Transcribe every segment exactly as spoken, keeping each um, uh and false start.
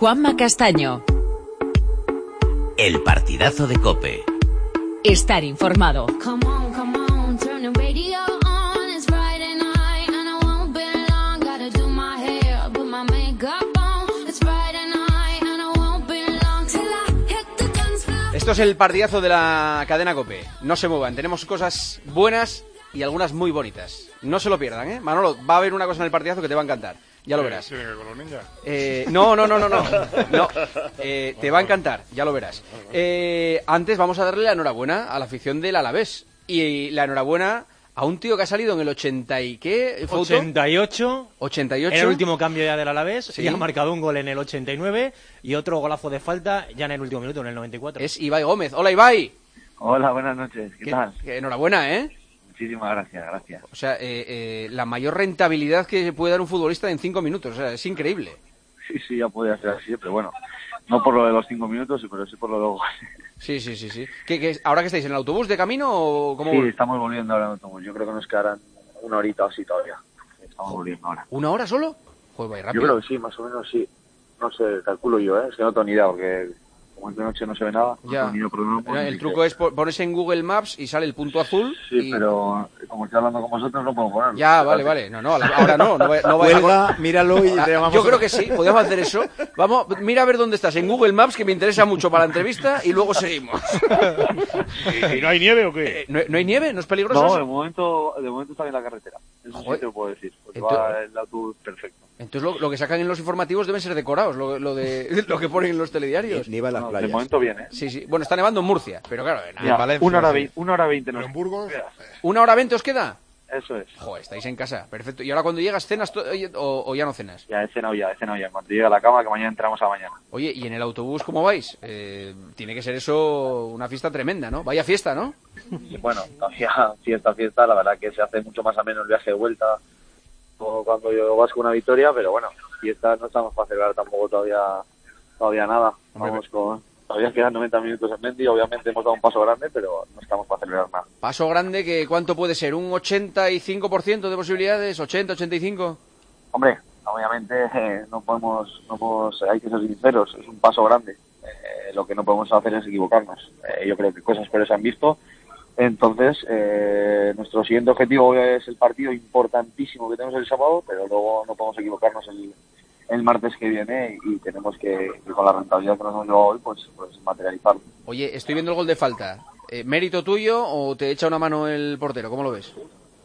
Juanma Castaño. El partidazo de COPE. Estar informado. Esto es el partidazo de la cadena COPE. No se muevan, tenemos cosas buenas y algunas muy bonitas. No se lo pierdan, ¿eh? Manolo, va a haber una cosa en el partidazo que te va a encantar. Ya lo verás. Eh, no, no, no, no, no. no. Eh, te va a encantar, ya lo verás. Eh, antes vamos a darle la enhorabuena a la afición del Alavés. Y la enhorabuena a un tío que ha salido en el ochenta y qué, ¿Fauto? ochenta y ocho. ochenta y ocho. En el último cambio ya del Alavés. Sí. Y ha marcado un gol en el ochenta y nueve y otro golazo de falta ya en el último minuto, en el noventa y cuatro. Es Ibai Gómez. Hola, Ibai. Hola, buenas noches. ¿Qué, ¿Qué tal? Que, enhorabuena, ¿eh? Muchísimas gracias, gracias. O sea, eh, eh, la mayor rentabilidad que puede dar un futbolista en cinco minutos. O sea, es increíble. Sí, sí, ya podía ser así, pero bueno, no por lo de los cinco minutos, pero sí por lo de los goles. Sí, sí, sí, sí. ¿Qué, qué, ¿Ahora que estáis en el autobús de camino o cómo? Sí, estamos volviendo ahora en autobús. Yo creo que nos quedarán una horita o así todavía. Estamos volviendo ahora. ¿Una hora solo? Joder, vaya rápido. Yo creo que sí, más o menos sí. No sé, calculo yo, ¿eh? Es que no tengo ni idea, porque como es de noche no se ve nada. Ya. No tengo ni idea, pero no puedo El ni truco qué. es ponerse en Google Maps y sale el punto azul. Sí, y... pero como estoy hablando con vosotros no puedo ponerlo. Ya, vale, vale. No, no, ahora no. No, no vayas Cuelga, a... míralo y te llamamos. Yo creo que sí, podemos hacer eso. Vamos, mira a ver dónde estás en Google Maps, que me interesa mucho para la entrevista, y luego seguimos. ¿Y, y no hay nieve o qué? Eh, ¿no, ¿No hay nieve? ¿No es peligroso? No, eso? de momento, de momento está bien la carretera. Eso Joder. sí te lo puedo decir, porque Entonces- va el autobús perfecto. Entonces lo, lo que sacan en los informativos deben ser decorados, lo, lo de lo que ponen en los telediarios. Nieva en las No, de playas. momento bien, ¿eh? Sí, sí. Bueno, está nevando en Murcia, pero claro, nada, Ya, Valencia, una, hora sí. veinte, una hora veinte. ¿Pero nos- en Burgos? ¿Una hora veinte os queda? Eso es. Joder, estáis en casa, perfecto. ¿Y ahora cuando llegas cenas to- o, o ya no cenas? Ya he cenado ya, he cenado ya. En cuanto llegue a la cama, que mañana entramos a mañana. Oye, ¿y en el autobús cómo vais? Eh, tiene que ser eso una fiesta tremenda, ¿no? Vaya fiesta, ¿no? Y bueno, todavía fiesta, fiesta, la verdad que se hace mucho más ameno el viaje de vuelta, como cuando yo vas con una victoria, pero bueno, fiesta no estamos para celebrar tampoco todavía todavía nada. Hombre, Vamos con... Todavía quedan noventa minutos en Mendy, obviamente hemos dado un paso grande, pero no estamos para celebrar nada. Paso grande, que ¿cuánto puede ser? ¿Un ochenta y cinco por ciento de posibilidades? ¿ochenta, ochenta y cinco? Hombre, obviamente eh, no podemos, no podemos, hay que ser sinceros, es un paso grande. Eh, lo que no podemos hacer es equivocarnos. Eh, yo creo que cosas peores se han visto. Entonces, eh, nuestro siguiente objetivo es el partido importantísimo que tenemos el sábado, pero luego no podemos equivocarnos el, el martes que viene y tenemos que, que con la rentabilidad que nos hemos llevado hoy, pues, pues materializarlo. Oye, estoy viendo el gol de falta. Eh, ¿Mérito tuyo o te echa una mano el portero? ¿Cómo lo ves?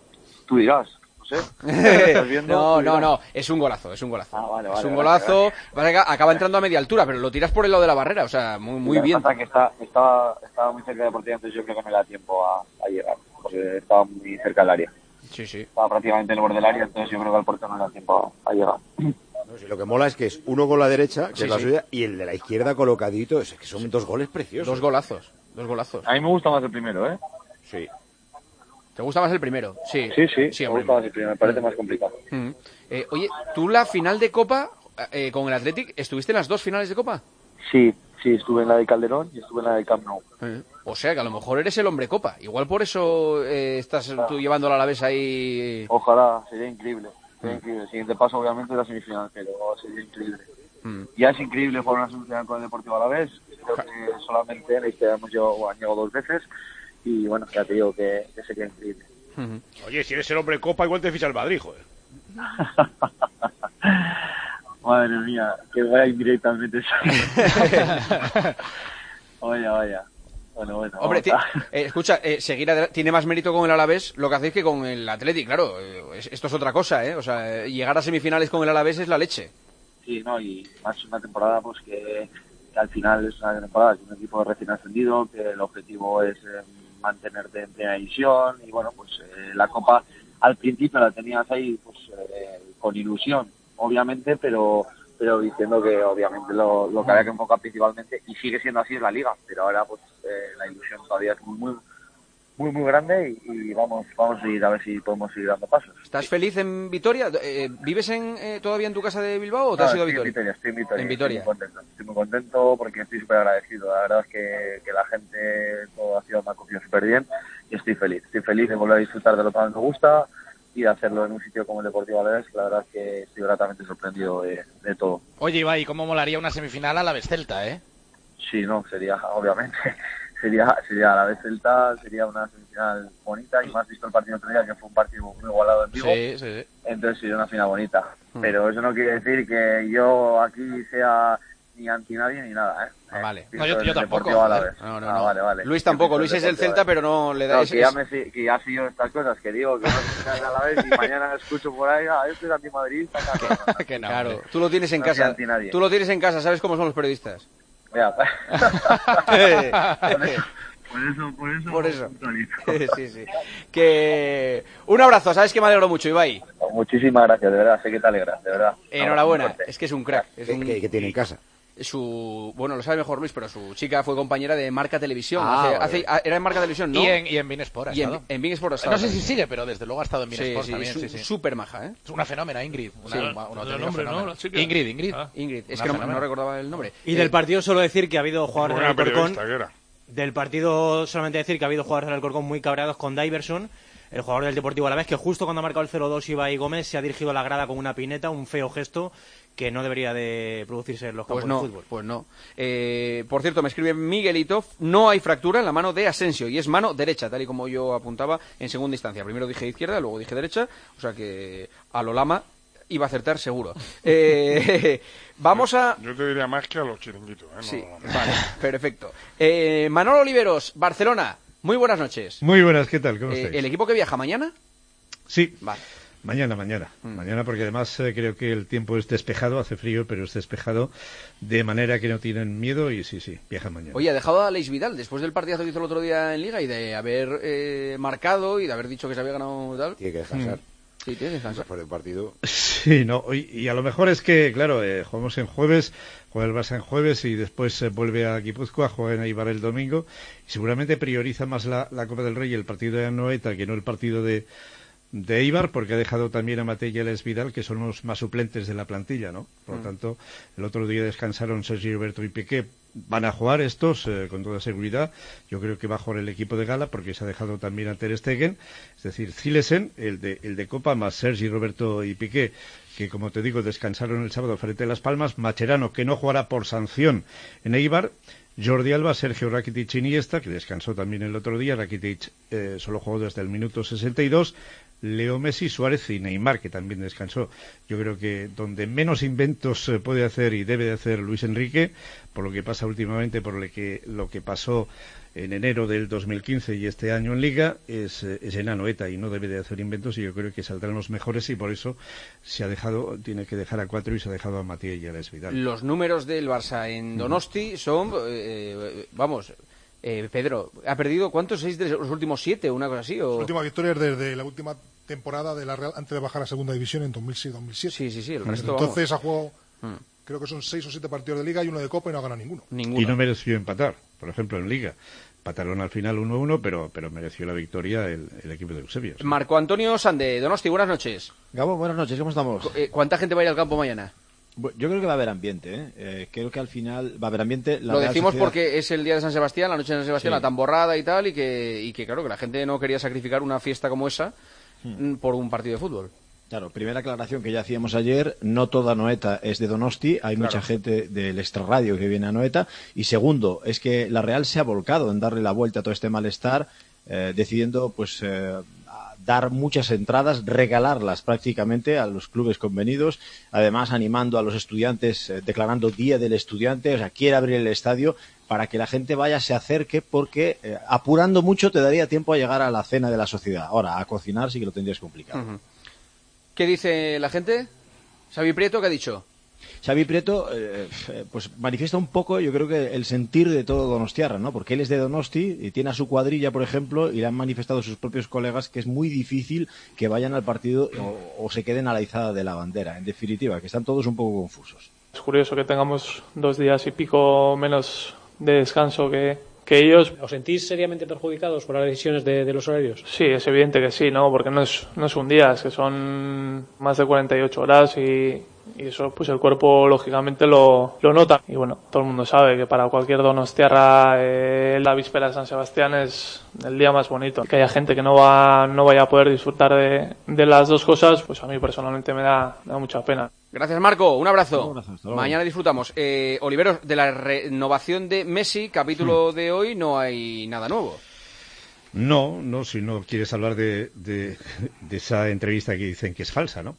Tú dirás, no sé. ¿Estás viendo? No, Tú no, dirás. no, es un golazo, es un golazo. Ah, vale, es vale, un gracias, golazo, pasa que acaba entrando a media altura, pero lo tiras por el lado de la barrera, o sea, muy, muy Lo que bien. pasa es que está, estaba, estaba muy cerca de la portería, entonces yo creo que no le da tiempo a, a llegar, porque estaba muy cerca del área. Sí, sí. Estaba prácticamente en el borde del área, entonces yo creo que al portero no le da tiempo a, a llegar. No, si lo que mola es que es uno con la derecha, que Sí, es la sí. suya, y el de la izquierda colocadito. Es que son dos goles preciosos. Dos golazos, dos golazos. A mí me gusta más el primero, ¿eh? Sí. ¿Te gusta más el primero? Sí, Sí, sí, sí me hombre. gusta más el primero, me parece más complicado. Mm. Eh, oye, ¿tú la final de Copa eh, con el Athletic, estuviste en las dos finales de Copa? Sí, sí, estuve en la de Calderón y estuve en la de Camp Nou. Eh, O sea, que a lo mejor eres el hombre Copa. Igual por eso eh, estás tú llevando a la vez ahí... Ojalá, sería increíble. Sería increíble. El siguiente paso, obviamente, es la semifinal, pero sería increíble. Mm. Ya es increíble jugar una semifinal con el Deportivo Alavés. Creo que solamente en la historia hemos llegado, han llegado dos veces. Y bueno, ya te digo que, que sería increíble. Ujú. Oye, si eres el hombre copa, igual te ficha el Madrid, joder. Madre mía, que vaya indirectamente. Vaya, vaya. Bueno, bueno. Hombre, ti- vamos a- eh, escucha, eh, seguir adela- tiene más mérito con el Alavés lo que hacéis que con el Athletic, claro. eh, es- esto es otra cosa, ¿eh? O sea, eh, llegar a semifinales con el Alavés es la leche. Sí, no, y más una temporada pues que, que al final es una temporada, es un equipo recién ascendido, que el objetivo es eh, mantenerte en primera división y bueno, pues eh, la Copa al principio la tenías ahí pues eh, con ilusión, obviamente, pero pero diciendo que obviamente lo, lo que había que enfocar principalmente, y sigue siendo así, es la Liga, pero ahora pues eh, la ilusión todavía es muy, muy muy muy grande y, y vamos vamos a ir a ver si podemos seguir dando pasos. ¿Estás feliz en Vitoria? Eh, ¿Vives en, eh, todavía en tu casa de Bilbao o te No, has ido a estoy en Vitoria? Vitoria, estoy en Vitoria. En Vitoria. Estoy muy contento, estoy muy contento porque estoy súper agradecido. La verdad es que, que la gente, toda la ciudad me ha acogido súper bien y estoy feliz. Estoy feliz de volver a disfrutar de lo que más me gusta y de hacerlo en un sitio como el Deportivo Alavés, que la verdad es que estoy gratamente sorprendido de, de todo. Oye, Oye, Ibai, ¿cómo molaría una semifinal a la vez Celta, eh? Sí, no, sería, obviamente, sería sería a la vez Celta, sería una semifinal bonita, y más visto el partido otro día, que fue un partido muy igualado en Vigo. Sí, sí, sí. Entonces sería una final bonita. Mm. Pero eso no quiere decir que yo aquí sea ni anti nadie ni nada, ¿eh? Ah, vale. Eh, No, yo, yo pienso en el tampoco. Deportivo a la joder. vez. No, no, Ah, no. vale, vale. Luis Yo tampoco. pienso Luis en es el Deportivo Celta, a la vez. pero no le da... No, es- que ya, es- me, fi- que ya sigo estas cosas, que digo que no se a la vez y mañana escucho por ahí, ah, este es antimadridista. Que no, Claro, hombre. tú lo tienes en No soy casa. anti nadie. Tú lo tienes en casa, ¿sabes cómo son los periodistas? Mira, Eh, por eso, por eso, Por eso. puntualizo. Sí, sí. Que... Un abrazo, sabes que me alegro mucho, Ibai. Muchísimas gracias, de verdad, sé que te alegra, de verdad. Enhorabuena, Un abrazo muy fuerte. es que es un crack. Es ¿Qué, un... qué- qué tiene en casa? Su... Bueno, lo sabe mejor Luis, pero su chica fue compañera de Marca Televisión. Ah, Hace- vale, hace- vale. Era en Marca Televisión, ¿no? Y en, y en Bein Sport ha Y en, estado. en Big Sport ha estado No sé si también. sigue, pero desde luego ha estado en Bein Sí, Sport sí, también. su- Sí, sí. súper maja, ¿eh? Es una fenómena, Ingrid. Una, Sí. una- un ¿El auténtico nombre, no? fenómeno. La chica. Ingrid, Ingrid. Ah. Ingrid, es Una que no, fenómeno. no recordaba el nombre. Y Eh, del partido solo decir que ha habido jugadores del Buena Alcorcón. periodista que era. Del partido solamente decir que ha habido jugadores del Alcorcón muy cabreados con Diverson, el jugador del Deportivo Alavés, que justo cuando ha marcado el cero dos Ibai Gómez se ha dirigido a la grada con una pineta, un feo gesto que no debería de producirse en los campos Pues no, de fútbol. pues no. Eh, por cierto, me escribe Miguelito, no hay fractura en la mano de Asensio y es mano derecha, tal y como yo apuntaba en segunda instancia. Primero dije izquierda, luego dije derecha, o sea que a lo Lama iba a acertar seguro. Eh, vamos a... Yo te diría más que a los chiringuitos, ¿eh? No, Sí, no. vale, perfecto. Eh, Manolo Oliveros, Barcelona, muy buenas noches. Muy buenas, ¿qué tal? ¿Cómo Eh, estáis? ¿El equipo que viaja mañana? Sí, Vale. mañana, mañana. Mm. Mañana porque además eh, creo que el tiempo es despejado, hace frío, pero es despejado de manera que no tienen miedo y sí, sí, viajan mañana. Oye, ha dejado a Aleix Vidal después del partidazo que hizo el otro día en Liga y de haber eh, marcado y de haber dicho que se había ganado y tal. Tiene que descansar. Sí, tiene que descansar. Después del partido. Sí, no, y, y a lo mejor es que, claro, eh, jugamos en jueves, juega el Barça en jueves y después eh, vuelve a Guipúzcoa, juega en Eibar el domingo y seguramente prioriza más la, la Copa del Rey y el partido de Anoeta que no el partido de, de Eibar, porque ha dejado también a Matei y a Alex Vidal, que son los más suplentes de la plantilla, ¿no? Por lo Mm. tanto, el otro día descansaron Sergio Roberto y Piqué. Van a jugar estos, eh, con toda seguridad. Yo creo que va a jugar el equipo de Gala, porque se ha dejado también a Ter Stegen. Es decir, Zilesen, el de, el de Copa, más Sergi, Roberto y Piqué, que como te digo, descansaron el sábado frente a Las Palmas. Macherano, que no jugará por sanción en Eibar. Jordi Alba, Sergio Rakitic y Iniesta, que descansó también el otro día. Rakitic eh, solo jugó desde el minuto sesenta y dos. Leo Messi, Suárez y Neymar, que también descansó. Yo creo que donde menos inventos eh, puede hacer y debe de hacer Luis Enrique, por lo que pasa últimamente, por lo que, lo que pasó en enero del dos mil quince y este año en Liga, es, eh, es en Anoeta y no debe de hacer inventos y yo creo que saldrán los mejores y por eso se ha dejado, tiene que dejar a cuatro y se ha dejado a Matías y a Alex Vidal. Los números del Barça en Donosti son, eh, vamos, eh, Pedro, ¿ha perdido cuántos? ¿Seis de los últimos siete? ¿Una cosa así? O... Su última victoria es desde la última temporada de la Real antes de bajar a segunda división en dos mil seis dos mil siete. Sí, sí, sí, el Desde resto, entonces vamos. ha jugado, Mm. creo que son seis o siete partidos de Liga y uno de Copa y no ha ganado ninguno. Ninguno. Y no mereció empatar, por ejemplo, en Liga. Empataron al final uno uno, pero, pero mereció la victoria el, el equipo de Eusebio. Marco Antonio Sande, Donosti, buenas noches. Gabo, buenas noches, ¿cómo estamos? Cu- eh, ¿Cuánta gente va a ir al campo mañana? Bu- Yo creo que va a haber ambiente, ¿eh? Eh, creo que al final va a haber ambiente. La Lo Real decimos Sociedad- porque es el día de San Sebastián, la noche de San Sebastián, Sí. la tamborrada y tal, y que, y que claro, que la gente no quería sacrificar una fiesta como esa Hmm. mm, por un partido de fútbol. Claro, primera aclaración que ya hacíamos ayer, no toda Anoeta es de Donosti, hay Claro. mucha gente del extrarradio que viene a Anoeta. Y segundo, es que la Real se ha volcado en darle la vuelta a todo este malestar, eh, decidiendo pues eh, a dar muchas entradas, regalarlas prácticamente a los clubes convenidos, además animando a los estudiantes, eh, declarando Día del Estudiante, o sea, quiere abrir el estadio para que la gente vaya, se acerque, porque eh, apurando mucho te daría tiempo a llegar a la cena de la sociedad. Ahora, a cocinar sí que lo tendrías complicado. Ujú. ¿Qué dice la gente? Xavi Prieto, ¿qué ha dicho? Xavi Prieto eh, eh, pues manifiesta un poco, yo creo que el sentir de todo donostiarra, ¿no? Porque él es de Donosti y tiene a su cuadrilla, por ejemplo, y le han manifestado sus propios colegas que es muy difícil que vayan al partido o, o se queden a la izada de la bandera. En definitiva, que están todos un poco confusos. Es curioso que tengamos dos días y pico menos de descanso que, que ellos. ¿Os sentís seriamente perjudicados por las decisiones de, de los horarios? Sí, es evidente que sí, ¿no? Porque no es, no es un día, es que son más de cuarenta y ocho horas y, y eso pues el cuerpo lógicamente lo, lo nota. Y bueno, todo el mundo sabe que para cualquier donostiarra eh, la víspera de San Sebastián es el día más bonito. Que haya gente que no va no vaya a poder disfrutar de, de las dos cosas, pues a mí personalmente me da, me da mucha pena. Gracias, Marco. Un abrazo. Un abrazo, Mañana disfrutamos. Eh, Oliveros, de la renovación de Messi, capítulo de hoy, no hay nada nuevo. No, no, si no quieres hablar de, de, de esa entrevista que dicen que es falsa, ¿no?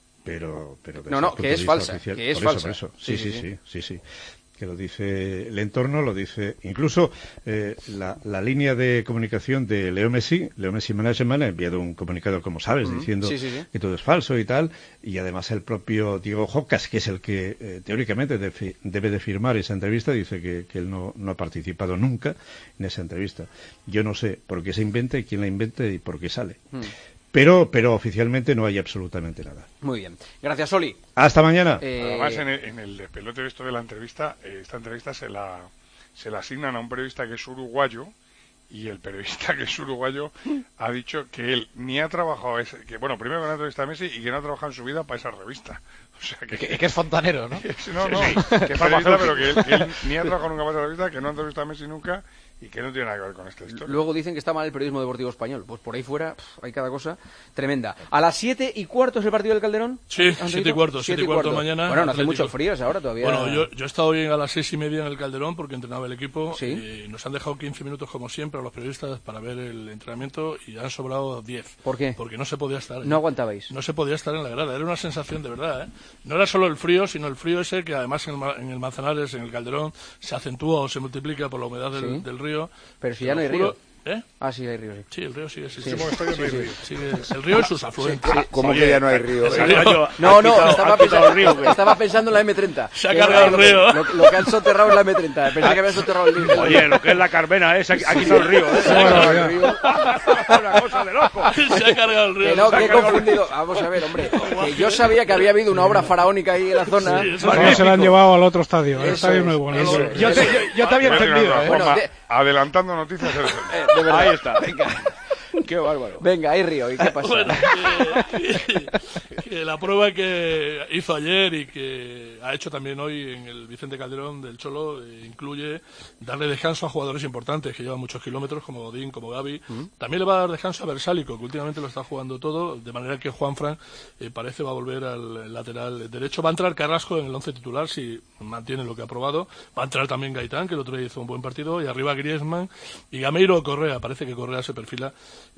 Pero, pero no, no, que es falsa, oficial, que es por falsa. Eso, por eso. Sí, sí, sí, sí, sí, sí. Que lo dice el entorno, lo dice incluso eh, la, la línea de comunicación de Leo Messi, Leo Messi Management ha enviado un comunicado, como sabes, uh-huh. diciendo sí, sí, sí. que todo es falso y tal, y además el propio Diego Jocas, que es el que eh, teóricamente debe, debe de firmar esa entrevista, dice que, que él no, no ha participado nunca en esa entrevista. Yo no sé por qué se inventa y quién la inventa y por qué sale. Uh-huh. Pero, pero oficialmente no hay absolutamente nada. Muy bien. Gracias, Oli. Hasta mañana. Eh... Además, en el, en el despelote esto de la entrevista, eh, esta entrevista se la, se la asignan a un periodista que es uruguayo, y el periodista que es uruguayo ha dicho que él ni ha trabajado, ese, que bueno, primero que no ha entrevistado a Messi y que no ha trabajado en su vida para esa revista. O sea, que, que, que es fontanero, ¿no? no, no, que es periodista, pero que él, que él ni ha trabajado nunca para esa revista, que no ha entrevistado a Messi nunca y que no tiene nada que ver con esta historia. Luego dicen que está mal el periodismo deportivo español. Pues por ahí fuera pff, hay cada cosa tremenda. ¿A las siete y cuarto es el partido del Calderón? Sí, siete y cuarto, siete y cuarto mañana. Bueno, no hace mucho frío ahora todavía. Bueno, yo, yo he estado hoy a las seis y media en el Calderón porque entrenaba el equipo. ¿Sí? Y nos han dejado quince minutos como siempre a los periodistas para ver el entrenamiento y han sobrado diez. ¿Por qué? Porque no se podía estar. ¿No aguantabais? No se podía estar en la grada. Era una sensación de verdad, ¿eh? No era solo el frío, sino el frío ese que además en el, en el Manzanares, en el Calderón, se acentúa o se multiplica por la humedad del, ¿Sí? del río. Pero si ya no hay río. ¿Eh? Ah, sí, hay río, sí. Sí, el río sigue sí, existiendo. sí, sí, sí, sí, sí. El río y sus afluentes. Sí, ¿Cómo que ya no hay río? El río no, no, quitado, estaba, pensando, río, estaba pensando en la eme treinta. Se ha cargado el río. Lo, lo que han soterrado es la eme treinta. Pensé que habían soterrado el río. Oye, lo que es la Carmena es aquí, aquí sí, el río. ¿eh? Se ha cargado el río. Una cosa de loco. Se ha cargado el río. Que no, que he confundido. Vamos a ver, hombre. Que yo sabía que había habido una obra faraónica ahí en la zona. Sí, no se la han llevado al otro estadio. El estadio no es bueno. Eso, eso, yo, te, yo, yo te había entendido. ¿eh? Bueno, de... Adelantando noticias. Eh, de verdad. Ahí está. Venga. Qué bárbaro. Venga, hay río. ¿Y qué pasa? Bueno, que, que, que la prueba que hizo ayer y que ha hecho también hoy en el Vicente Calderón del Cholo eh, incluye darle descanso a jugadores importantes que llevan muchos kilómetros, como Godín, como Gavi. ¿Mm? También le va a dar descanso a Versálico, que últimamente lo está jugando todo, de manera que Juanfran eh, parece va a volver al lateral derecho. Va a entrar Carrasco en el once titular si mantiene lo que ha probado. Va a entrar también Gaitán, que el otro día hizo un buen partido, y arriba Griezmann y Gameiro Correa. Parece que Correa se perfila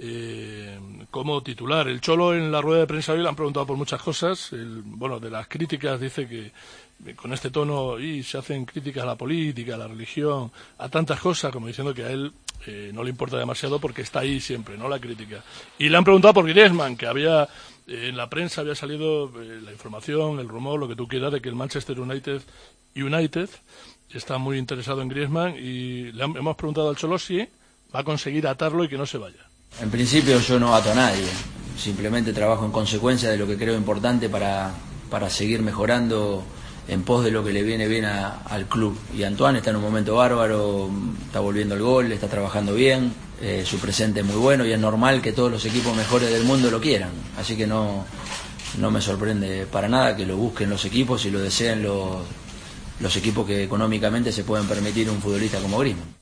Eh, como titular. El Cholo en la rueda de prensa hoy le han preguntado por muchas cosas. El, bueno, de las críticas dice que eh, con este tono y se hacen críticas a la política, a la religión, a tantas cosas, como diciendo que a él eh, no le importa demasiado porque está ahí siempre, ¿no? La crítica. Y le han preguntado por Griezmann, que había eh, en la prensa había salido eh, la información, el rumor, lo que tú quieras, de que el Manchester United United está muy interesado en Griezmann, y le han, hemos preguntado al Cholo si va a conseguir atarlo y que no se vaya. En principio yo no ato a nadie, simplemente trabajo en consecuencia de lo que creo importante para, para seguir mejorando en pos de lo que le viene bien a, al club. Y Antoine está en un momento bárbaro, está volviendo el gol, está trabajando bien, eh, su presente es muy bueno y es normal que todos los equipos mejores del mundo lo quieran. Así que no, no me sorprende para nada que lo busquen los equipos y lo deseen los, los equipos que económicamente se pueden permitir un futbolista como Griezmann.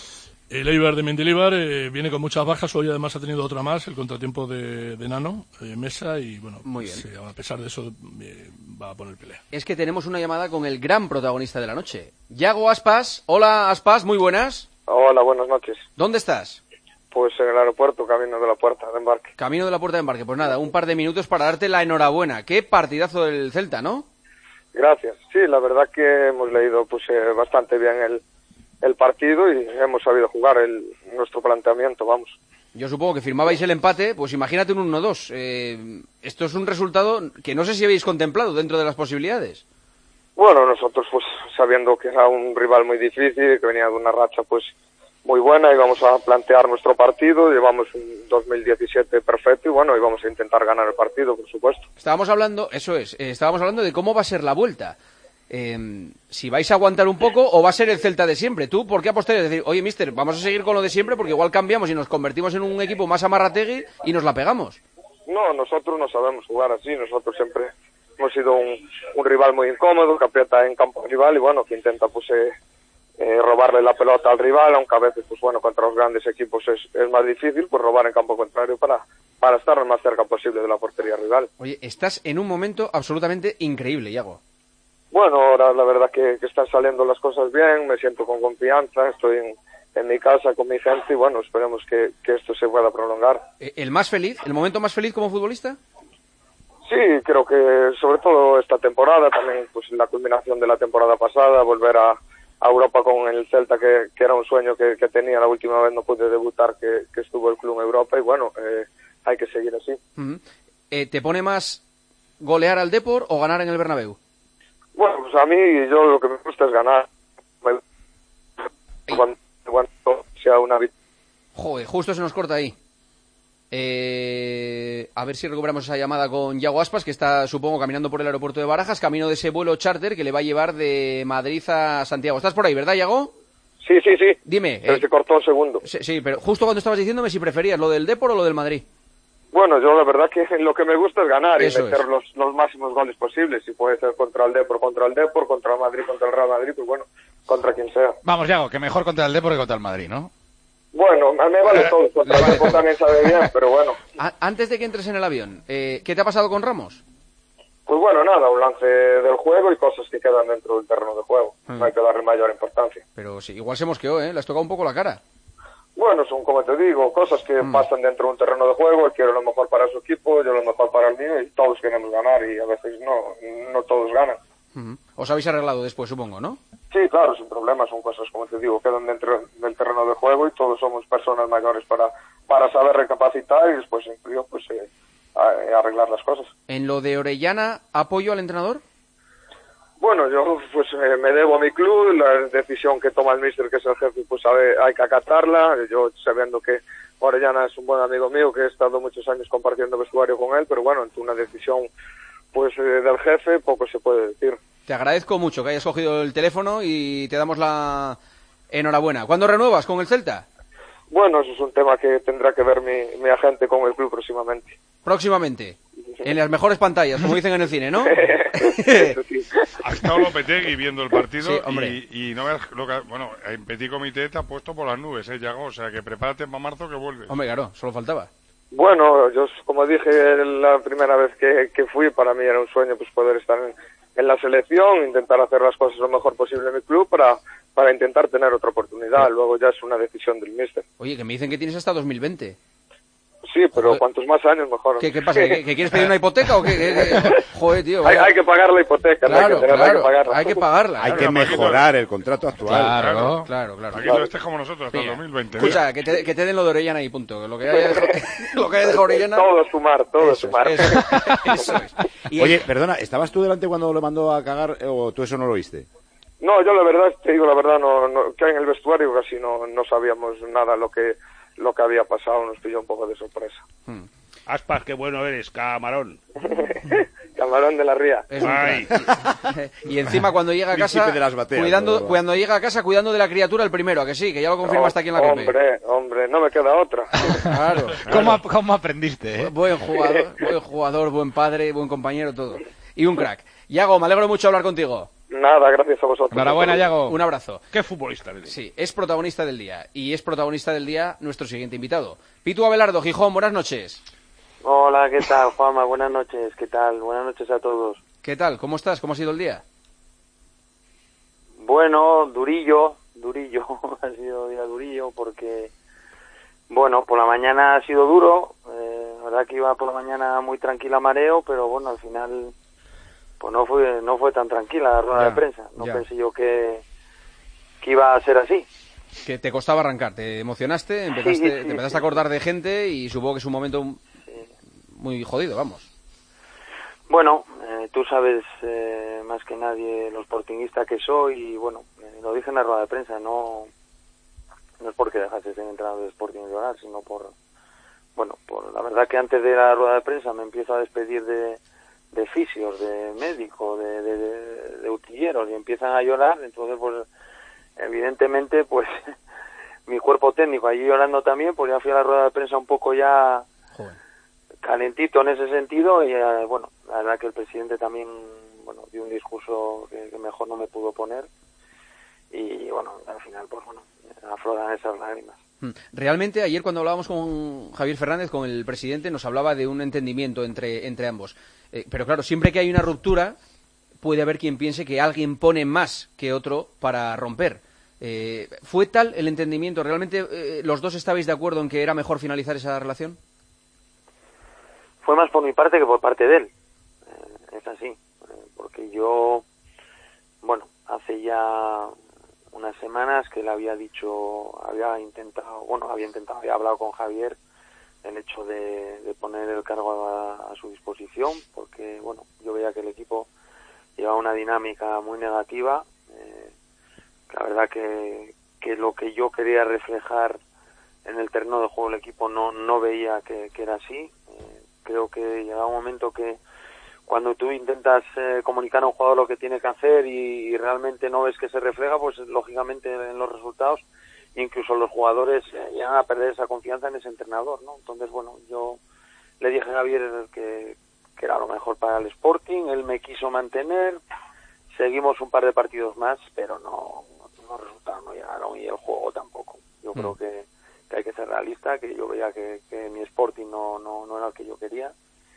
El Eibar de Mendilibar eh, viene con muchas bajas. Hoy además ha tenido otra más, el contratiempo de, de Nano, eh, Mesa, y bueno, Muy bien. Pues, eh, a pesar de eso eh, va a poner pelea. Es que tenemos una llamada con el gran protagonista de la noche, Yago Aspas. Hola Aspas, muy buenas. Hola, buenas noches. ¿Dónde estás? Pues en el aeropuerto, camino de la puerta de embarque. Camino de la puerta de embarque. Pues nada, un par de minutos para darte la enhorabuena. Qué partidazo del Celta, ¿no? Gracias. Sí, la verdad que hemos leído pues eh, bastante bien el el partido y hemos sabido jugar el, nuestro planteamiento, vamos. Yo supongo que firmabais el empate, pues imagínate un uno dos. Eh, esto es un resultado que no sé si habéis contemplado dentro de las posibilidades. Bueno, nosotros pues sabiendo que era un rival muy difícil, que venía de una racha pues muy buena, íbamos a plantear nuestro partido, llevamos un dos mil diecisiete perfecto y bueno, íbamos a intentar ganar el partido, por supuesto. Estábamos hablando, eso es, eh, estábamos hablando de cómo va a ser la vuelta. Eh, si vais a aguantar un poco o va a ser el Celta de siempre. ¿Tú por qué apostarías? Decir, oye, mister, vamos a seguir con lo de siempre porque igual cambiamos y nos convertimos en un equipo más amarrategui y nos la pegamos. No, nosotros no sabemos jugar así. Nosotros siempre hemos sido un, un rival muy incómodo, que aprieta en campo rival y bueno, que intenta pues eh, eh, robarle la pelota al rival, aunque a veces pues bueno, contra los grandes equipos es, es más difícil, pues robar en campo contrario para, para estar lo más cerca posible de la portería rival. Oye, estás en un momento absolutamente increíble, Iago. Bueno, ahora la verdad que, que están saliendo las cosas bien, me siento con confianza, estoy en, en mi casa con mi gente y bueno, esperemos que, que esto se pueda prolongar. ¿El más feliz, el momento más feliz como futbolista? Sí, creo que sobre todo esta temporada, también pues la culminación de la temporada pasada, volver a, a Europa con el Celta, que, que era un sueño que, que tenía la última vez, no pude debutar, que, que estuvo el club en Europa y bueno, eh, hay que seguir así. Uh-huh. eh, ¿Te pone más golear al Depor o ganar en el Bernabéu? Bueno, pues a mí yo lo que me gusta es ganar. Cuando, cuando sea una victoria. Joder, justo se nos corta ahí. Eh, a ver si recuperamos esa llamada con Iago Aspas, que está, supongo, caminando por el aeropuerto de Barajas, camino de ese vuelo charter que le va a llevar de Madrid a Santiago. ¿Estás por ahí, verdad, Iago? Sí, sí, sí. Dime. Pero eh, se cortó un segundo. Sí, sí, pero justo cuando estabas diciéndome si preferías lo del Depor o lo del Madrid. Bueno, yo la verdad que lo que me gusta es ganar Eso y meter es. los, los máximos goles posibles. Si puede ser contra el Depor, contra el Depor, contra el Madrid, contra el Real Madrid, pues bueno, contra quien sea. Vamos, Iago, que mejor contra el Depor que contra el Madrid, ¿no? Bueno, a mí me vale todo. Contra el Depor también sabe bien, pero bueno. A- antes de que entres en el avión, eh, ¿qué te ha pasado con Ramos? Pues bueno, nada, un lance del juego y cosas que quedan dentro del terreno de juego. Mm. No hay que darle mayor importancia. Pero sí, igual se mosqueó, ¿eh? Le has tocado un poco la cara. Bueno, son, como te digo, cosas que Mm. pasan dentro de un terreno de juego. Él quiere lo mejor para su equipo, yo lo mejor para el mío y todos queremos ganar y a veces no, no todos ganan. Uh-huh. Os habéis arreglado después, supongo, ¿no? Sí, claro, sin problema, son cosas, como te digo, quedan dentro del terreno de juego y todos somos personas mayores para, para saber recapacitar y después, en frío, pues eh, a- arreglar las cosas. En lo de Orellana, ¿apoyo al entrenador? Bueno, yo pues eh, me debo a mi club, la decisión que toma el míster, que es el jefe, pues sabe, hay que acatarla. Yo sabiendo que Orellana es un buen amigo mío, que he estado muchos años compartiendo vestuario con él, pero bueno, ante una decisión pues eh, del jefe, poco se puede decir. Te agradezco mucho que hayas cogido el teléfono y te damos la enhorabuena. ¿Cuándo renuevas con el Celta? Bueno, eso es un tema que tendrá que ver mi, mi agente con el club próximamente. Próximamente. En las mejores pantallas, como dicen en el cine, ¿no? Ha estado Lopetegui viendo el partido Sí, hombre. y, y no veas lo que... Bueno, en Petit Comité te ha puesto por las nubes, ¿eh, Iago? O sea, que prepárate para marzo que vuelves. Hombre, claro, solo faltaba. Bueno, yo como dije la primera vez que, que fui, para mí era un sueño pues poder estar en, en la selección, intentar hacer las cosas lo mejor posible en mi club para, para intentar tener otra oportunidad. Luego ya es una decisión del míster. Oye, que me dicen que tienes hasta dos mil veinte. Sí, pero cuantos más años mejor. ¿Qué, qué pasa? ¿Que, que quieres pedir una hipoteca o qué? ¿Qué- qué? Joder, tío. hay, vaya. hay que pagar la hipoteca, no hay Claro, que tenerla, claro, hay que pagarla. hay que pagarla. Hay claro. que mejorar el contrato actual. Claro, claro, claro. Aquí no estés como nosotros hasta el dos mil veinte. Escucha, que te, que te den lo de Orellana y punto. Lo que haya dejado, lo que haya dejado Orellana... Todo sumar, todo Eso es, sumar. eso es, eso es. Y Oye, perdona, ¿estabas tú delante cuando lo mandó a cagar o tú eso no lo oíste? No, yo la verdad, te digo la verdad, no, no, que en el vestuario casi no, no sabíamos nada lo que, lo que había pasado, nos pilló un poco de sorpresa. Aspas, qué bueno eres, camarón. Camarón de la Ría. Es un crack. Y encima cuando llega a casa, Príncipe de las bateas, cuidando, todo. cuando llega a casa cuidando de la criatura el primero, ¿a que sí? Que ya lo confirmaste aquí en la COPE. Hombre, hombre, no me queda otra. Claro. ¿Cómo, ap- cómo aprendiste, eh? Buen jugador, buen jugador, buen padre, buen compañero, todo. Y un crack. Iago, me alegro mucho de hablar contigo. Nada, gracias a vosotros. Enhorabuena, Iago. Un abrazo. Qué futbolista eres. Sí, es protagonista del día. Y es protagonista del día nuestro siguiente invitado. Pitu Abelardo, Gijón, buenas noches. Hola, ¿qué tal, Juanma? Buenas noches, ¿qué tal? Buenas noches a todos. ¿Qué tal? ¿Cómo estás? ¿Cómo ha sido el día? Bueno, durillo, durillo, ha sido día durillo porque, bueno, por la mañana ha sido duro, eh, la verdad que iba por la mañana muy tranquila mareo, pero bueno, al final, pues no fue, no fue tan tranquila la rueda Ya, de prensa, no ya. pensé yo que, que iba a ser así. Que te costaba arrancar, te emocionaste, empezaste, Sí, sí, te empezaste sí. a acordar de gente y supongo que es un momento muy jodido, vamos. Bueno, eh, tú sabes eh, más que nadie lo sportinguista que soy y bueno, eh, lo dije en la rueda de prensa, no no es porque dejase ser entrenador de Sporting de llorar, sino por, bueno, por la verdad que antes de la rueda de prensa me empiezo a despedir de, de fisios, de médicos, de, de, de, de utilleros y empiezan a llorar, entonces pues evidentemente pues mi cuerpo técnico allí llorando también, pues ya fui a la rueda de prensa un poco ya calentito en ese sentido y eh, bueno, la verdad que el presidente también, bueno, dio un discurso que, que mejor no me pudo poner y, bueno, al final, pues bueno, afloran esas lágrimas. Realmente, ayer cuando hablábamos con Javier Fernández, con el presidente, nos hablaba de un entendimiento entre, entre ambos. Eh, pero claro, siempre que hay una ruptura, puede haber quien piense que alguien pone más que otro para romper. Eh, ¿Fue tal el entendimiento? ¿Realmente eh, los dos estabais de acuerdo en que era mejor finalizar esa relación? Fue más por mi parte que por parte de él. Eh, es así. Eh, porque yo, bueno, hace ya unas semanas que le había dicho, había intentado, bueno, había intentado, había hablado con Javier el hecho de, de poner el cargo a, a su disposición, porque, bueno, yo veía que el equipo llevaba una dinámica muy negativa. Eh, la verdad que, que lo que yo quería reflejar en el terreno de juego del equipo no, no veía que, que era así. Eh, creo que llegaba un momento que cuando tú intentas eh, comunicar a un jugador lo que tiene que hacer y, y realmente no ves que se refleja, pues lógicamente en los resultados incluso los jugadores eh, llegan a perder esa confianza en ese entrenador, ¿no? Entonces, bueno, yo le dije a Javier que, que era lo mejor para el Sporting, él me quiso mantener, seguimos un par de partidos más, pero no, los resultados no llegaron y el juego tampoco. Yo mm. creo que, que hay que ser realista, que yo veía que, que mi Sporting no, no, no era el que yo quería.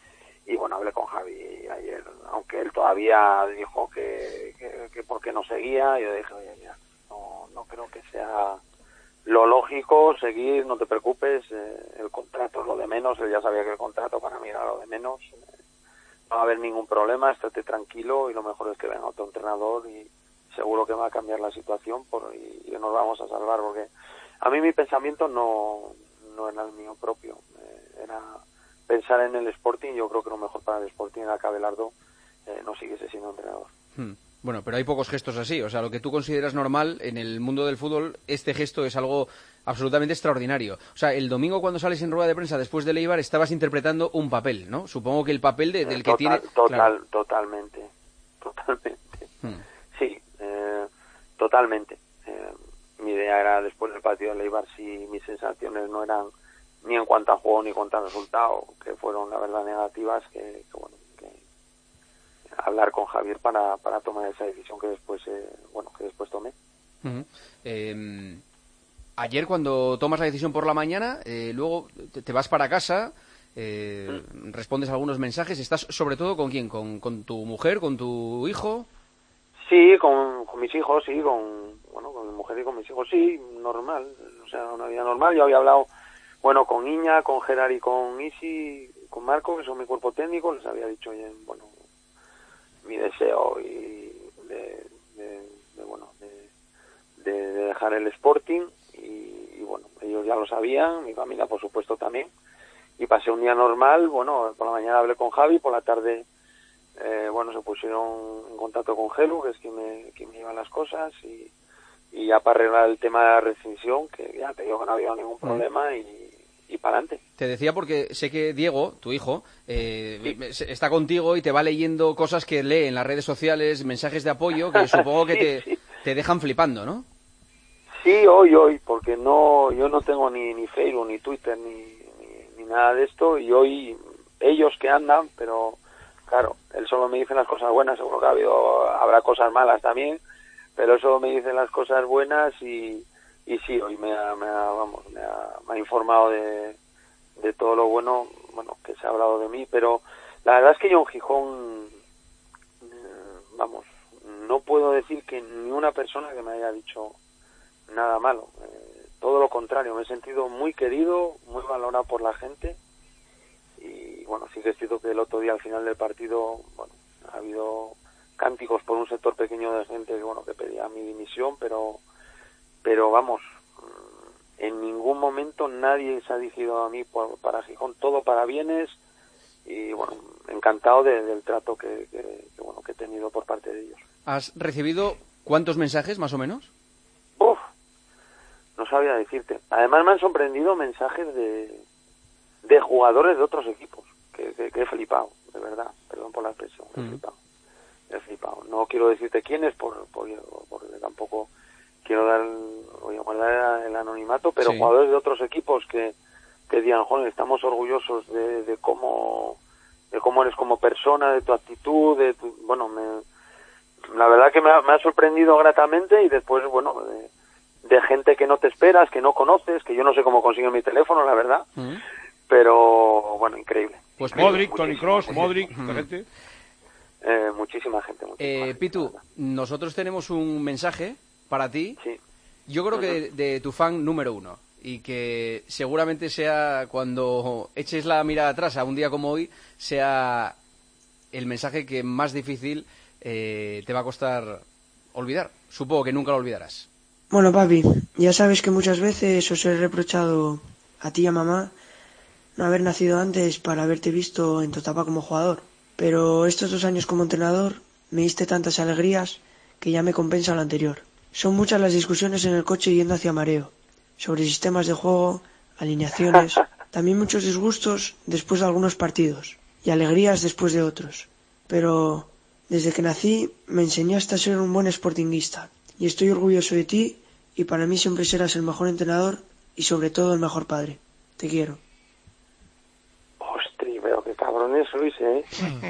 Y bueno, hablé con Javi ayer, aunque él todavía dijo que, que, que por qué no seguía, yo dije, oye, mira, no, no creo que sea lo lógico seguir, no te preocupes, eh, el contrato es lo de menos, él ya sabía que el contrato para mí era lo de menos, eh, no va a haber ningún problema, estate tranquilo y lo mejor es que venga otro entrenador y seguro que va a cambiar la situación por, y, y nos vamos a salvar, porque a mí mi pensamiento no, no era el mío propio, eh, era pensar en el Sporting. Yo creo que lo mejor para el Sporting era que Abelardo eh, no siguiese siendo entrenador. Hmm. Bueno, pero hay pocos gestos así. O sea, lo que tú consideras normal en el mundo del fútbol, este gesto es algo absolutamente extraordinario. O sea, el domingo cuando sales en rueda de prensa después del Eibar estabas interpretando un papel, ¿no? Supongo que el papel de, del eh, que total, tiene... Total, claro. Totalmente, totalmente. Hmm. Sí, eh, totalmente. Eh, mi idea era después del partido del Eibar, si mis sensaciones no eran ni en cuanto a juego ni en cuanto a resultado, que fueron la verdad negativas, que, que bueno, que hablar con Javier para, para tomar esa decisión que después eh, bueno que después tomé. Uh-huh. eh, ayer cuando tomas la decisión por la mañana, eh, luego te, te vas para casa, eh, mm. respondes algunos mensajes, ¿estás sobre todo con quién? ¿Con, con tu mujer, con tu hijo? Sí, con, con mis hijos, sí, con bueno con mi mujer y con mis hijos, sí, normal, o sea, una vida normal. Yo había hablado bueno, con Iña, con Gerard y con Isi, con Marco, que son mi cuerpo técnico, les había dicho, oye, bueno, mi deseo y de, de, de bueno, de, de, de dejar el Sporting y, y bueno, ellos ya lo sabían, mi familia por supuesto también, y pasé un día normal. Bueno, por la mañana hablé con Javi, por la tarde, eh, bueno, se pusieron en contacto con Gelu, que es quien me, quien me lleva las cosas, y, y ya para arreglar el tema de la rescisión, que ya te digo que no había ningún problema, mm. y y para adelante. Te decía porque sé que Diego, tu hijo, eh, sí. está contigo y te va leyendo cosas que lee en las redes sociales, mensajes de apoyo que supongo que sí, te, sí. te dejan flipando, ¿no? Sí, hoy, hoy, porque no, yo no tengo ni, ni Facebook, ni Twitter, ni, ni, ni nada de esto, y hoy ellos que andan, pero claro, él solo me dice las cosas buenas, seguro que ha habido, habrá cosas malas también, pero solo me dice las cosas buenas y Y sí, hoy me ha, me ha, vamos, me ha, me ha informado de, de todo lo bueno, bueno, que se ha hablado de mí, pero la verdad es que yo en Gijón, eh, vamos, no puedo decir que ni una persona que me haya dicho nada malo, eh, todo lo contrario, me he sentido muy querido, muy valorado por la gente, y bueno, sí que es cierto que el otro día al final del partido, bueno, ha habido cánticos por un sector pequeño de gente que, bueno, que pedía mi dimisión, pero pero vamos, en ningún momento nadie se ha dirigido a mí por, para Gijón, todo para bienes, y bueno, encantado de, del trato que, que, que, bueno, que he tenido por parte de ellos. ¿Has recibido cuántos mensajes, más o menos? Uf, no sabía decirte. Además me han sorprendido mensajes de, de jugadores de otros equipos, que, que, que he flipado, de verdad, perdón por la expresión, he mm. flipado, he flipado. No quiero decirte quiénes, por, por, porque tampoco quiero dar, voy a guardar el anonimato, pero sí. Jugadores de otros equipos que, que digan, joder, estamos orgullosos de, de cómo de cómo eres como persona, de tu actitud, de tu, bueno, me, la verdad que me ha, me ha sorprendido gratamente y después, bueno, de, de gente que no te esperas, que no conoces, que yo no sé cómo consiguen mi teléfono, la verdad, mm. pero bueno, increíble. Pues increíble, Modric, Toni Kroos, Modric, esta gente. Eh, muchísima gente. Muchísima eh, gente, Pitu, nosotros tenemos un mensaje para ti. Sí. Yo creo uh-huh. que de, de tu fan número uno. Y que seguramente sea, cuando eches la mirada atrás a un día como hoy, sea el mensaje que más difícil eh, te va a costar olvidar. Supongo que nunca lo olvidarás. Bueno, papi, ya sabes que muchas veces os he reprochado a ti y a mamá no haber nacido antes para haberte visto en tu etapa como jugador. Pero estos dos años como entrenador me diste tantas alegrías que ya me compensa lo anterior. Son muchas las discusiones en el coche yendo hacia Mareo, sobre sistemas de juego, alineaciones, también muchos disgustos después de algunos partidos y alegrías después de otros. Pero desde que nací me enseñaste a ser un buen sportinguista y estoy orgulloso de ti y para mí siempre serás el mejor entrenador y sobre todo el mejor padre. Te quiero. Hostia, pero qué cabrones sois, ¿eh?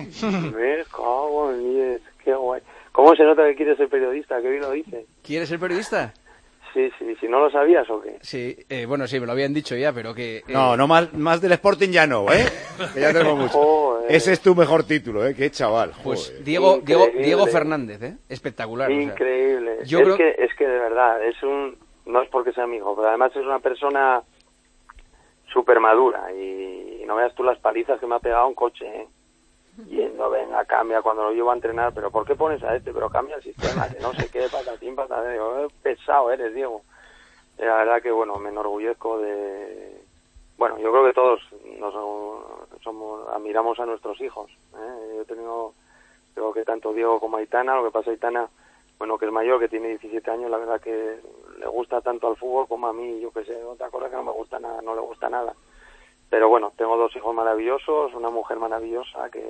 Me cago en diez, qué guay. ¿Cómo se nota que quieres ser periodista? ¿Qué bien lo dice? ¿Quieres ser periodista? Sí, sí, si no lo sabías o qué. Sí, eh, bueno, sí, me lo habían dicho ya, pero que... Eh... No, no más, más del Sporting ya no, ¿eh? Que ya tengo mucho. Joder. Ese es tu mejor título, ¿eh? Qué chaval. Joder. Pues Diego, Diego, Diego Fernández, ¿eh? Espectacular. Increíble. O sea, yo es, creo... que, es que de verdad, es un... No es porque sea mi hijo, pero además es una persona súper madura y, y no veas tú las palizas que me ha pegado un coche, ¿eh? Yendo, venga, cambia cuando lo llevo a entrenar, pero ¿por qué pones a este? Pero cambia el sistema, que no sé qué, patatín, patatín. Digo, pesado eres, Diego. Y la verdad que, bueno, me enorgullezco de... Bueno, yo creo que todos nos somos, admiramos a nuestros hijos, ¿eh? Yo he tenido, creo que tanto Diego como Aitana, lo que pasa Aitana, bueno, que es mayor, que tiene diecisiete años, la verdad que le gusta tanto al fútbol como a mí, yo que sé, otra cosa que no me gusta nada, no le gusta nada. Pero bueno, tengo dos hijos maravillosos, una mujer maravillosa que,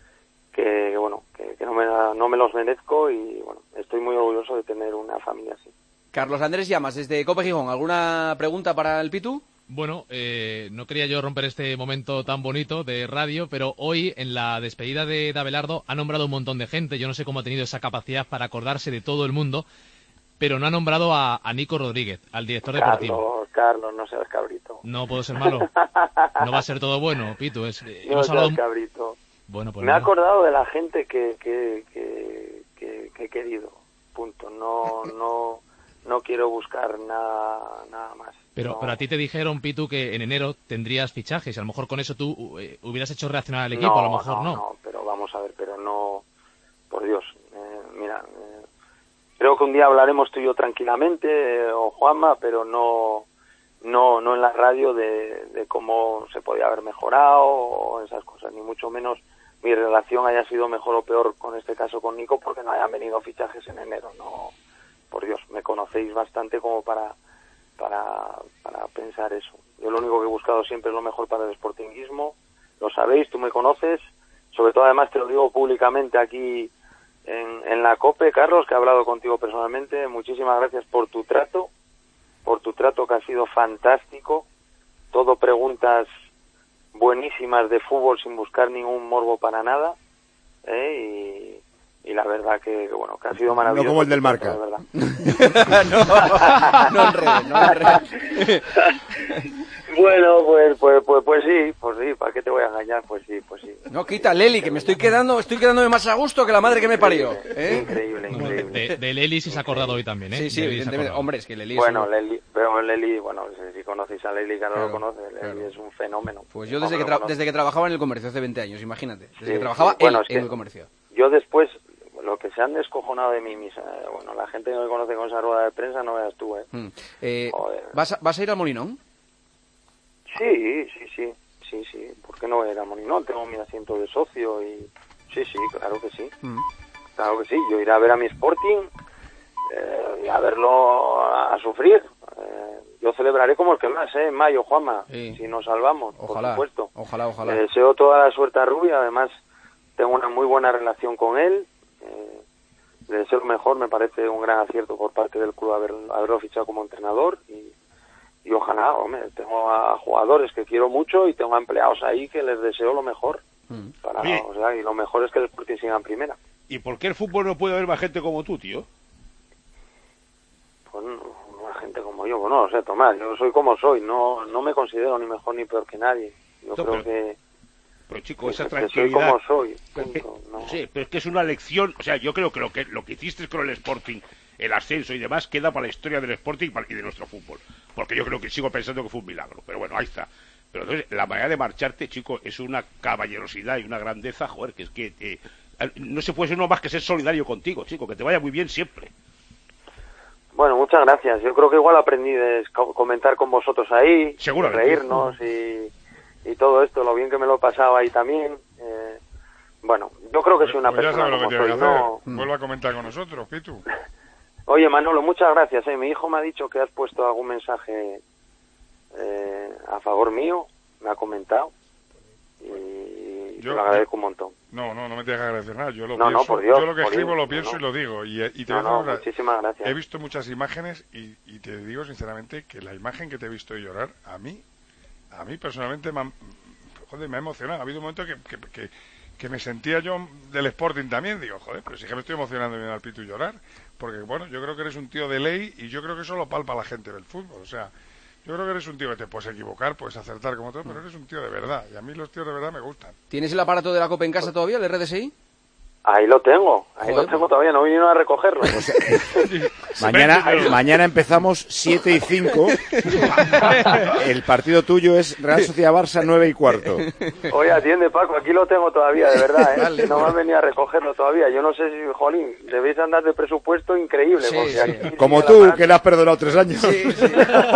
que bueno, que, que no, me, no me los merezco y bueno, estoy muy orgulloso de tener una familia así. Carlos Andrés Llamas, desde Cope Gijón, ¿alguna pregunta para el Pitu? Bueno, eh, no quería yo romper este momento tan bonito de radio, pero hoy en la despedida de, de Abelardo ha nombrado un montón de gente. Yo no sé cómo ha tenido esa capacidad para acordarse de todo el mundo, pero no ha nombrado a, a Nico Rodríguez, al director Carlos, deportivo. Carlos, no seas cabrito. No puedo ser malo. No va a ser todo bueno, Pitu. Es, eh, no hemos seas hablado... cabrito. Bueno, pues me he nada. acordado de la gente que, que, que, que, que he querido. Punto. No, no, no quiero buscar nada, nada más. Pero, no. pero a ti te dijeron, Pitu, que en enero tendrías fichajes. A lo mejor con eso tú eh, hubieras hecho reaccionar al equipo, no, a lo mejor no. No, no, pero vamos a ver, pero no... Por Dios, eh, mira... Eh, creo que un día hablaremos tú y yo tranquilamente, eh, o Juanma, pero no... No, no en la radio de, de cómo se podía haber mejorado o esas cosas, ni mucho menos mi relación haya sido mejor o peor con este caso con Nico porque no hayan venido fichajes en enero. No, por Dios, me conocéis bastante como para, para, para pensar eso. Yo lo único que he buscado siempre es lo mejor para el sportinguismo, lo sabéis, tú me conoces, sobre todo además te lo digo públicamente aquí en, en la COPE, Carlos, que he hablado contigo personalmente, muchísimas gracias por tu trato, por tu trato que ha sido fantástico, todo preguntas buenísimas de fútbol sin buscar ningún morbo para nada, ¿eh? y, y la verdad que, que bueno, que ha sido maravilloso. No como el del Marca. no, no enredes, no enredes. Bueno, pues, pues, pues, pues sí, pues sí, ¿para qué te voy a engañar? Pues sí, pues sí. No, quita Leli, que me estoy quedando, estoy quedándome más a gusto que la madre que me parió. ¿eh? Increíble, increíble. De, de Leli sí se ha acordado hoy también, ¿eh? Sí, sí, evidentemente. Hombre, es que Leli Bueno, es un... Leli, pero Leli, bueno, si, si conocéis a Leli, que no claro, lo conoce, Leli claro. es un fenómeno. Pues yo desde que, tra desde que trabajaba en el comercio hace veinte años, imagínate. Desde sí, que trabajaba sí. Bueno, él es que en el comercio. Yo después, lo que se han descojonado de mí, mis, bueno, la gente que me conoce con esa rueda de prensa, no veas tú, ¿eh? Hmm. eh ¿vas, a, ¿Vas a ir al Molinón? Sí, sí, sí, sí, sí. ¿Por qué no voy a ir al Molinón? Tengo mi asiento de socio y... Sí, sí, claro que sí. Mm. Claro que sí. Yo iré a ver a mi Sporting eh, y a verlo a, a sufrir. Eh, yo celebraré como el que más, ¿eh? En mayo, Juanma, sí. Si nos salvamos, ojalá, por supuesto. Ojalá, ojalá. Le deseo toda la suerte a Rubio. Además, tengo una muy buena relación con él. Eh, le deseo lo mejor. Me parece un gran acierto por parte del club haber, haberlo fichado como entrenador y... Y ojalá, hombre, tengo a jugadores que quiero mucho y tengo a empleados ahí que les deseo lo mejor mm. para para, Oye. o sea, y lo mejor es que el Sporting siga en primera. ¿Y por qué el fútbol no puede haber más gente como tú, tío? Pues no, no hay gente como yo, pues no lo sé, Tomás, yo soy como soy, no no me considero ni mejor ni peor que nadie. Yo No, creo pero- que, Pero chico, que- esa que soy tranquilidad... como soy. Pero que- punto, no. Sí, pero es que es una lección, o sea, yo creo que lo que, lo que hiciste con el Sporting, el ascenso y demás, queda para la historia del Sporting y para- y de nuestro fútbol. Porque yo creo que sigo pensando que fue un milagro, pero bueno, ahí está. Pero entonces, la manera de marcharte, chico, es una caballerosidad y una grandeza, joder, que es que eh, no se puede ser uno más que ser solidario contigo, chico, que te vaya muy bien siempre. Bueno, muchas gracias. Yo creo que igual aprendí de co- comentar con vosotros ahí, Seguramente. reírnos y, y todo esto, lo bien que me lo he pasado ahí también. Eh, bueno, yo creo que soy una Pues ya persona sabes lo que como tienes soy, que hacer. ¿no? Vuelve a comentar con nosotros, Pitu. Oye, Manolo, muchas gracias. ¿eh? Mi hijo me ha dicho que has puesto algún mensaje eh, a favor mío, me ha comentado y Yo- te lo agradezco un montón. No, no, no me tienes que agradecer nada. Yo lo No, no, pienso, por Dios, yo lo que por escribo Dios, lo pienso no, y no. lo digo. Y, y te No, voy a no, decir una- muchísimas gracias. He visto muchas imágenes y, y te digo sinceramente que la imagen que te he visto llorar, a mí, a mí personalmente me ha, joder, me ha emocionado. Ha habido un momento que, que, que, que me sentía yo del Sporting también. Digo, joder, pero sí que me estoy emocionando viendo al Pitu llorar. Porque, bueno, yo creo que eres un tío de ley y yo creo que eso lo palpa la gente del fútbol. O sea, yo creo que eres un tío que te puedes equivocar, puedes acertar como todo, pero eres un tío de verdad. Y a mí los tíos de verdad me gustan. ¿Tienes el aparato de la Copa en casa todavía, el R D S I? Ahí lo tengo, ahí Joder, lo tengo todavía, no vinieron a recogerlo. Mañana, mañana empezamos siete y cinco. El partido tuyo es Real Sociedad Barça nueve y cuarto. Oye, atiende, Paco, aquí lo tengo todavía, de verdad, ¿eh? No me han venido a recogerlo todavía. Yo no sé si, jolín, debéis andar de presupuesto increíble. Sí, porque sí. aquí Como sigue tú, la que le has perdonado tres años. Sí, sí.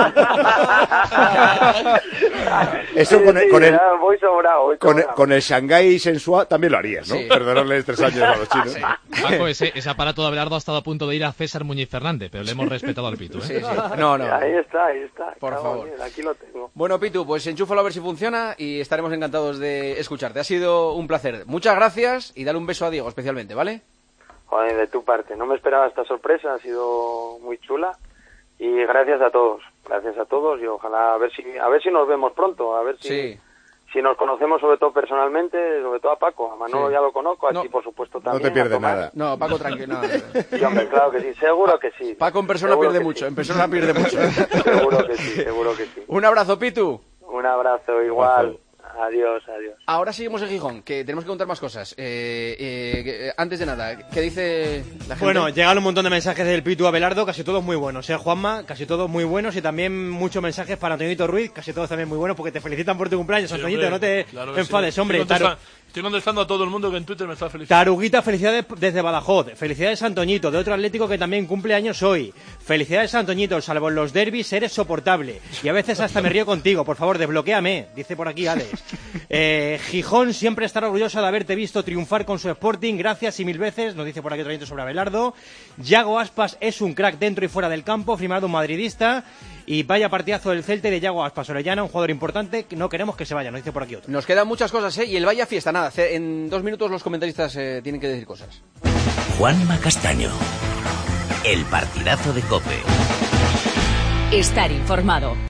Eso Sí, con el, sí, con el, ya voy sobrado, voy con el, sobrado. con el Shanghái Sensua también lo harías, ¿no? Sí. Perdonarles tres años a los chinos. Paco, ese, ese aparato de Abelardo ha estado a punto de ir a César Muñiz Fernández, pero le hemos respetado al Pitu, ¿eh? Sí, sí. No, no. Ahí está, ahí está. Por Cago favor. en diez, aquí lo tengo. Bueno, Pitu, pues enchúfalo a ver si funciona y estaremos encantados de escucharte. Ha sido un placer. Muchas gracias y dale un beso a Diego especialmente, ¿vale? Joder, de tu parte. No me esperaba esta sorpresa, ha sido muy chula. Y gracias a todos, gracias a todos y ojalá a ver si a ver si nos vemos pronto, a ver si, Sí. si nos conocemos sobre todo personalmente, sobre todo a Paco, a Manolo Sí. ya lo conozco, a No. ti por supuesto No también. te a pierdes Tomás. nada. No, Paco, tranquilo. no, no, no. Sí, hombre, claro que sí, seguro que sí. Paco en persona Seguro pierde que mucho, sí. en persona pierde mucho. Seguro que sí, seguro que sí. Un abrazo, Pitu. Un abrazo igual. Adiós, adiós. Ahora seguimos en Gijón, que tenemos que contar más cosas. Eh, eh, que- eh, antes de nada, ¿qué dice la gente? Bueno, llegan un montón de mensajes del Pitu Abelardo, casi todos muy buenos, ¿eh, Juanma? Casi todos muy buenos y también muchos mensajes para Antoñito Ruiz, casi todos también muy buenos porque te felicitan por tu cumpleaños, Sí, Antoñito, hombre, no te claro que enfades, sí. hombre. Estoy Taru- contesta- Estoy contestando a todo el mundo que en Twitter me está felicitando. Taruguita, felicidades desde Badajoz. Felicidades, Antoñito, de otro Atlético que también cumple años hoy. Felicidades, Antoñito, salvo en los derbis eres soportable. Y a veces hasta me río contigo. Por favor, desbloquéame, dice por aquí Alex. Eh, Gijón siempre estará orgulloso de haberte visto triunfar con su Sporting. Gracias y mil veces, nos dice por aquí otro oyente sobre Abelardo. Yago Aspas es un crack dentro y fuera del campo, firmado un madridista. Y vaya partidazo del Celta y de Yago Aspas. Orellana, un jugador importante, que no queremos que se vaya, nos dice por aquí otro. Nos quedan muchas cosas, ¿eh? Y el Vaya Fiesta, nada. ce- En dos minutos los comentaristas eh, tienen que decir cosas. Juanma Castaño. El partidazo de COPE. Estar informado.